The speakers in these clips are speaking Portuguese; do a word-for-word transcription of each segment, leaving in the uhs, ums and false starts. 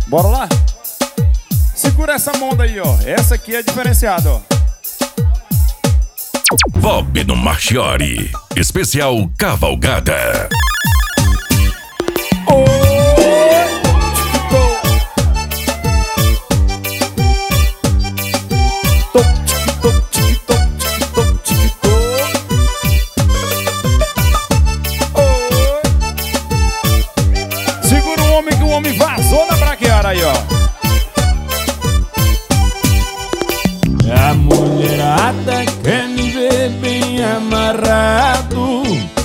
Bora lá? Segura essa mão daí, ó. Essa aqui é diferenciada, ó. Bob no Marchiori, especial Cavalgada. Segura o homem que o homem vazou na braquiara aí, ó. A mulherada quer me ver bem amarrado,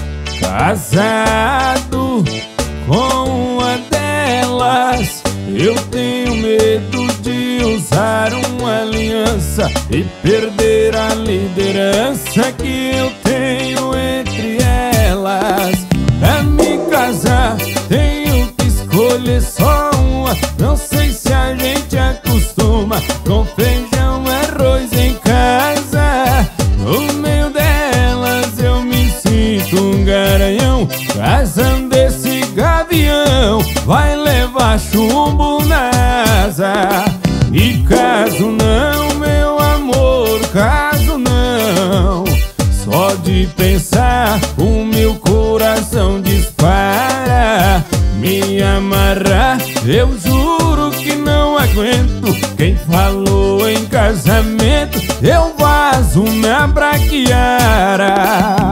casado com uma delas. Eu tenho medo de usar uma aliança e perder a liderança que eu tenho entre elas. Pra me casar tenho que escolher só uma. Não sei se a gente acostuma com feijão, arroz em casa. No meio delas eu me sinto um garanhão. Casando esse gavião vai levar chumbo na asa. E caso não, meu amor, caso não, só de pensar o meu coração dispara. Me amarrar, eu juro que não aguento. Quem falou em casamento, eu vazo na braquiara.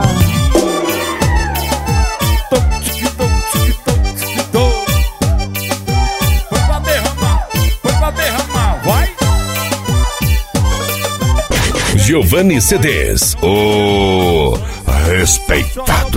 Foi pra derramar, foi pra derramar, vai! Giovanni C Ds, o respeitado.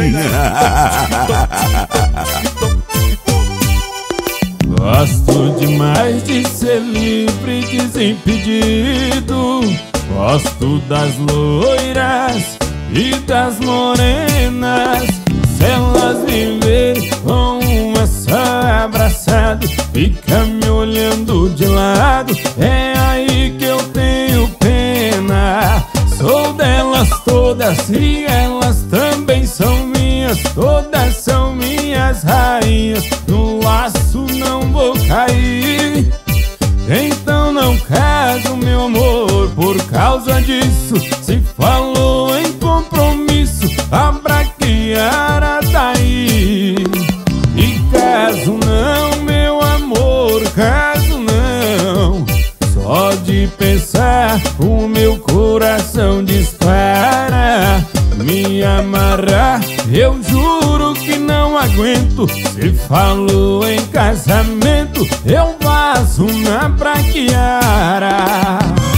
Gosto demais de ser livre e desimpedido. Gosto das loiras e das morenas. Se elas me verem com uma só abraçada, fica me olhando de lado, é aí que eu tenho pena. Sou delas todas e elas também são minhas. Todas são minhas rainhas. No laço não vou cair. Então não caso, meu amor, por causa disso. Se falou em compromisso, a braquiara tá aí. E caso não, meu amor, caso não, só de pensar o meu coração dispara. Me amarrar, eu juro que não aguento. Se falou em casamento, eu vazo na braquiara.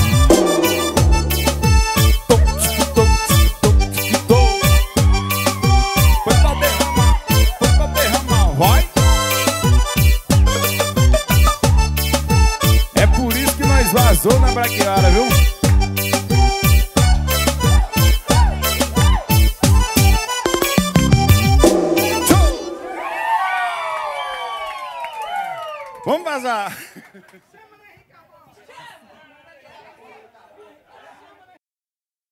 Foi pra derramar, foi pra derramar, vai! É por isso que nós vazou na braquiara, viu? Vamos vazar!